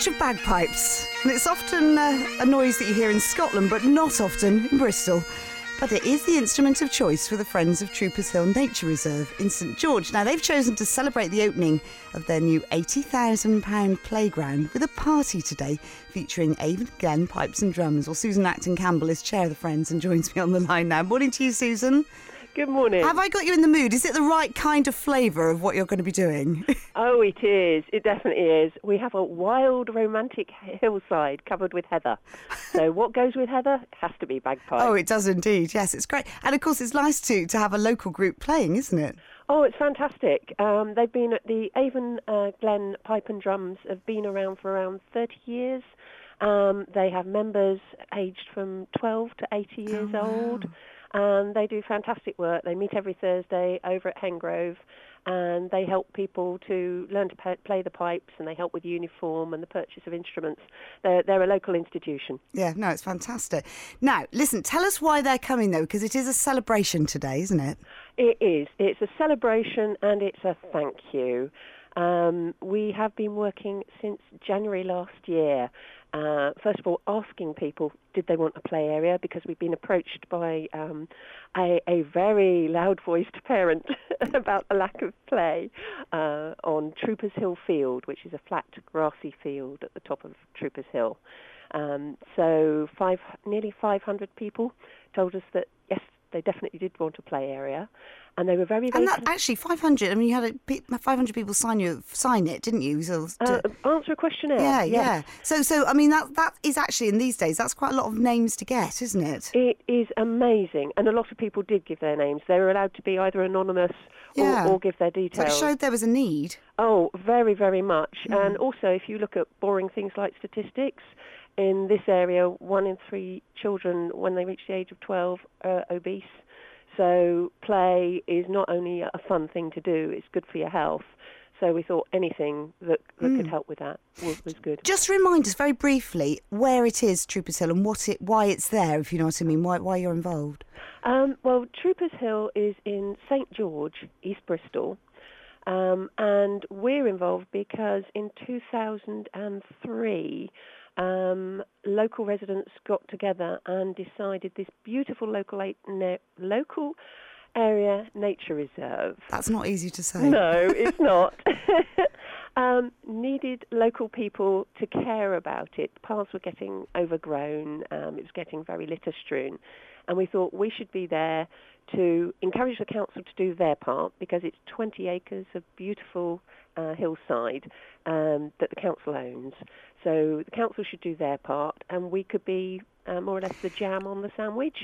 touch of bagpipes, and it's often a noise that you hear in Scotland, but not often in Bristol. But it is the instrument of choice for the Friends of Troopers Hill Nature Reserve in St George. Now, they've chosen to celebrate the opening of their new £80,000 playground with a party today featuring Avon Glen Pipes and Drums. Well, Susan Acton-Campbell is chair of the Friends and joins me on the line now. Morning to you, Susan. Good morning. Have I got you in the mood? Is it the right kind of flavour of what you're going to be doing? Oh, it is. It definitely is. We have a wild, romantic hillside covered with heather. So what goes with heather has to be bagpipes. Oh, it does indeed. Yes, it's great. And, of course, it's nice to have a local group playing, isn't it? Oh, it's fantastic. They've been at the Avon Glen Pipe and Drums have been around for around 30 years. They have members aged from 12 to 80 years old. And they do fantastic work. They meet every Thursday over at Hengrove, and they help people to learn to play the pipes, and they help with uniform and the purchase of instruments. They're a local institution. Yeah, no, it's fantastic. Now, listen, tell us why they're coming, though, because it is a celebration today, isn't it? It is. It's a celebration and it's a thank you. We have been working since January last year. First of all, asking people, did they want a play area? Because we've been approached by a very loud-voiced parent about the lack of play on Troopers Hill Field, which is a flat, grassy field at the top of Troopers Hill. So nearly 500 people told us that, yes, they definitely did want a play area. And they were very, very... And that, actually, 500, I mean, you had 500 people sign it, didn't you? So, answer a questionnaire. Yeah. So I mean, that is actually, in these days, that's quite a lot of names to get, isn't it? It is amazing. And a lot of people did give their names. They were allowed to be either anonymous or give their details. So it showed there was a need. Oh, very, very much. And also, if you look at boring things like statistics, in this area, 1 in 3 children, when they reach the age of 12, are obese. So play is not only a fun thing to do, it's good for your health. So we thought anything that could help with that was good. Just remind us very briefly where it is, Troopers Hill, and why it's there, if you know what I mean, why you're involved. Well, Troopers Hill is in St George, East Bristol, and we're involved because in 2003... local residents got together and decided this beautiful local area nature reserve. That's not easy to say. No, it's not. Needed local people to care about it. The paths were getting overgrown. It was getting very litter-strewn. And we thought we should be there to encourage the council to do their part, because it's 20 acres of beautiful hillside that the council owns. So the council should do their part, and we could be more or less the jam on the sandwich.